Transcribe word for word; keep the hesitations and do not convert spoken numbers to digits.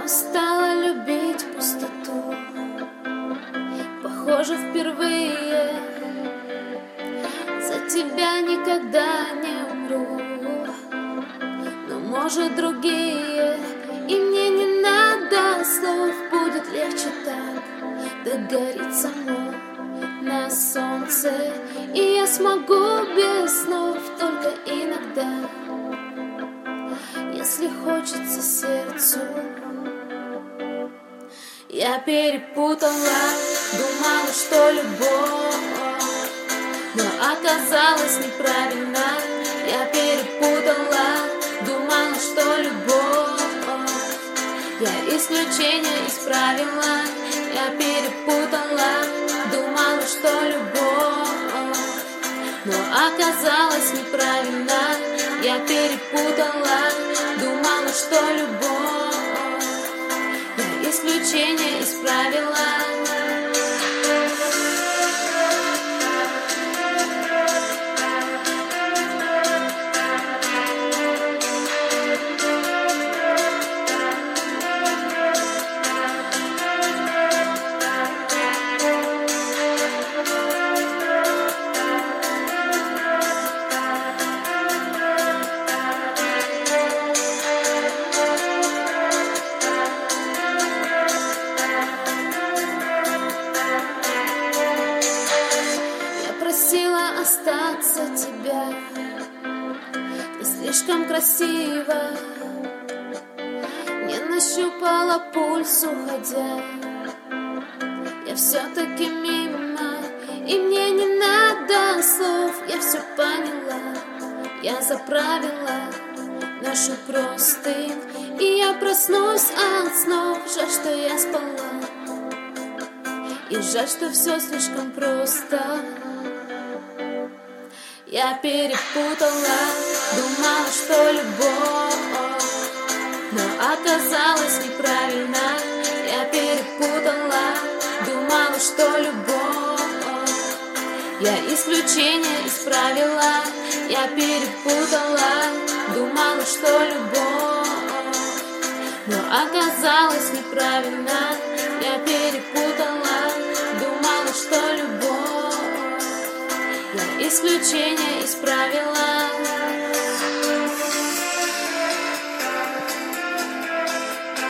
устала любить пустоту. Похоже, впервые за тебя никогда не умру. Но может другие, и мне не надо слов. Будет легче так, догорит само на солнце. И я смогу без снов только иногда, если хочется сердцу. Я перепутала, думала, что любовь, но оказалось неправильно. Я перепутала, думала, что любовь, я исключение из правила. Я перепутала, думала, что любовь, но оказалось неправильно. Я перепутала, думала, что любовь, я исключение из правила. Просила остаться тебя, ты слишком красиво. Не нащупала пульс, уходя. Я все-таки мимо, и мне не надо слов. Я все поняла, я заправила нашу простынь, и я проснусь от снов. Жаль, что я спала, и жаль, что все слишком просто. Я перепутала, думала, что любовь, но оказалось неправильно. Я перепутала, думала, что любовь, я исключение из правила. Я перепутала, думала, что любовь, но оказалось неправильно. Я перепутала, думала, что любовь, исключение из правила.